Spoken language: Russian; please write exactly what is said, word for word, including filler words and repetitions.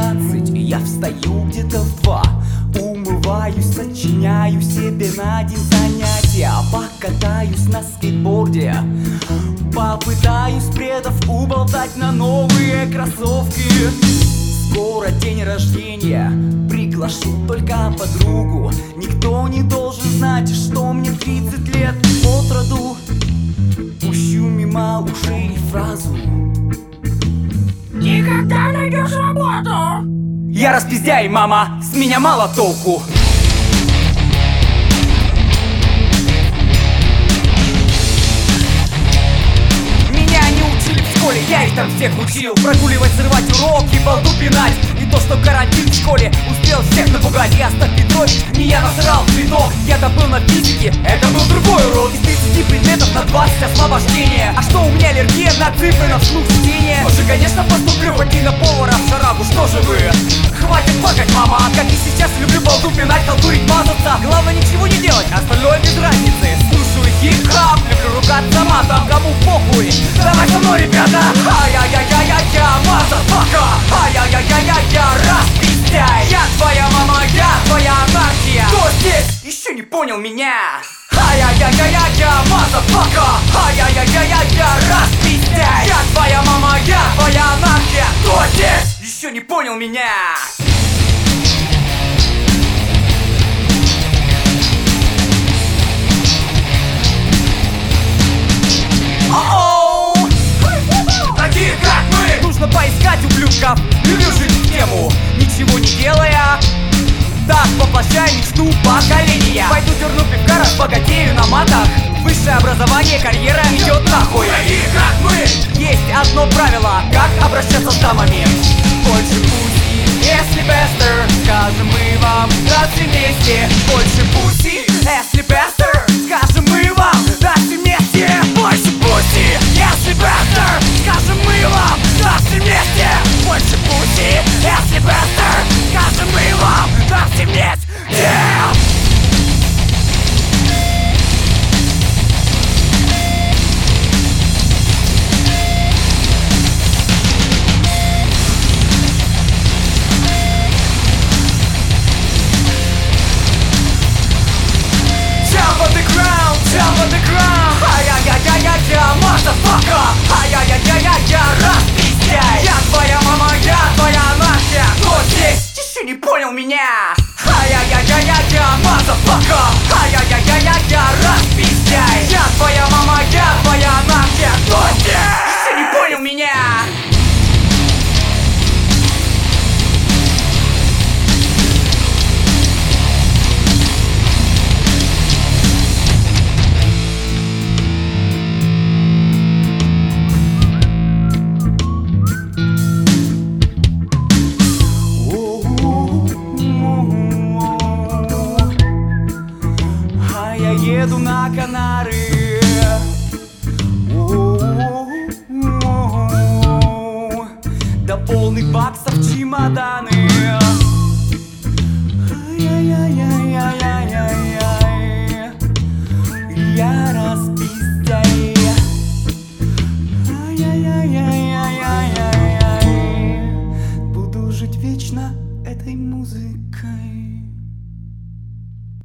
двенадцать, я встаю где-то в два. Умываюсь, сочиняю себе на день занятия. Покатаюсь на скейтборде, попытаюсь предов уболтать на новые кроссовки. Скоро день рождения, приглашу только подругу. Никто не должен знать, что мне тридцать лет от роду. Пущу мимо ушей фразу: никогда найдешь работу. я распиздяй, мама, с меня мало толку. Меня не учили в школе, я их там всех учил. Прогуливать, срывать уроки, балду пинать. И то, что карантин в школе успел всех напугать. Я Остап Петрович, не я насрал цветок. Я-то был на физике, это был другой урок. Из тридцати предметов на двадцать освобождение. А что у меня аллергия на цифры, на вслух чтения? Тоже, конечно, поступлю хоть и на повара в шарагу. Что же вы? Хватит плакать, мама, как и сейчас люблю балду пинать, халтурить, мазаться. Главное ничего не делать, остальное без разницы. Слушаю хип-хап, люблю ругаться матом, кому похуй. Давай со мной, ребята! Ай-яй-яй-яй-я, мазафака! Ай-яй-яй-яй-я, распиздяй! Я твоя мама, я твоя анархия! Кто здесь еще не понял меня? Ай-яй-яй-яй-я, мазафака! Ай-яй-яй-яй-я, распиздяй! Я твоя мама, я твоя анархия! Кто здесь еще не понял меня? О-оу! Таких как мы! Нужно поискать ублюдков. Люблю жить в тему, ничего не делая. Так воплощаю мечту поколения. Пойду дерну пивка, разбогатею на матах. Высшее образование, карьера идет нахуй. Таких как мы! Есть одно правило, как обращаться с дамами. Больше пуси, если бестер, скажем мы вам, да все вместе. Больше пуси, если бестер, скажем мы вам, да все вместе. Больше пуси, если бестер, скажем мы вам, да все вместе. Больше пуси, если бестер, скажем мы вам, да все вместе. Yeah! Jump on the ground, jump on the ground. Ай-яй-яй-яй-яй-я, motherfucker. Ай-яй-яй-яй-я, распиздяй. Я твоя мама, я твоя анархия. Кто здесь еще не понял меня? Ай-яй-яй-яй-я, motherfucker. Ай-яй-яй-яй-я, распиздяй. Я твоя мама, я твоя анархия. Кто здесь еще не понял меня? Еду на Канары. У-у-у-у. Да полный баксов чемоданы. Ай-яй-яй-яй-яй-яй-яй. Я распиздяй. Ай-яй-яй-яй-яй-яй. Буду жить вечно этой музыкой.